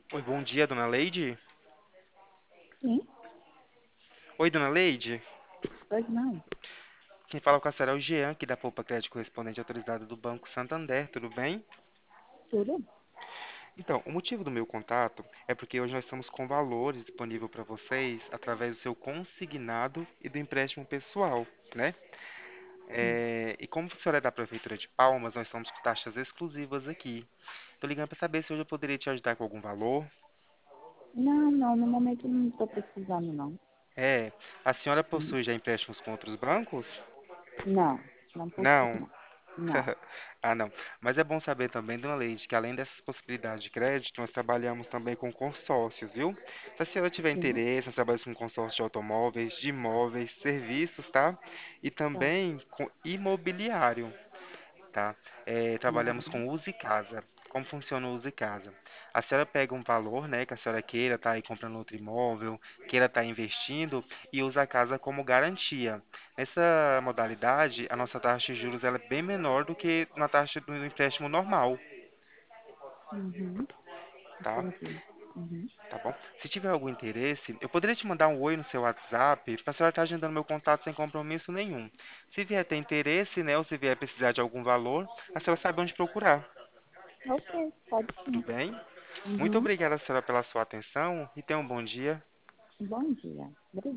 Oi, bom dia, dona Leide. Sim, Oi, dona Leide. pois não. Quem fala com a senhora é o Jean, aqui da Poupa Crédito Correspondente autorizado do Banco Santander, tudo bem? Tudo? Então, o motivo do meu contato é porque hoje nós estamos com valores disponíveis para vocês através do seu consignado e do empréstimo pessoal, né? Sim. E como a senhora é da Prefeitura de Palmas, nós estamos com taxas exclusivas aqui. Tô ligando para saber se hoje eu poderia te ajudar com algum valor. Não, não, no momento não estou precisando, não. É, a senhora Uhum. possui já empréstimos com outros bancos? Não, não possuo, Não. não. Não. Ah, não. Mas é bom saber também, dona Leide, que além dessas possibilidades de crédito, nós trabalhamos também com consórcios, viu? Se a senhora tiver Sim, interesse, nós trabalhamos com consórcio de automóveis, de imóveis, serviços, tá? E tá. também com imobiliário, tá? Trabalhamos Uhum. com Use Casa. Como funciona o Use Casa? A senhora pega um valor, né, que a senhora queira estar aí comprando outro imóvel, queira estar investindo e usa a casa como garantia. Nessa modalidade, a nossa taxa de juros ela é bem menor do que na taxa do empréstimo normal, Uhum. tá? Entendi. Uhum. Tá bom? Se tiver algum interesse, eu poderia te mandar um oi no seu WhatsApp para a senhora estar agendando meu contato sem compromisso nenhum. Se vier ter interesse, né, ou se vier precisar de algum valor, a senhora sabe onde procurar. Ok, pode Tudo sim. bem? Muito Uhum. obrigada, senhora, pela sua atenção e tenha um bom dia. Bom dia. Obrigada.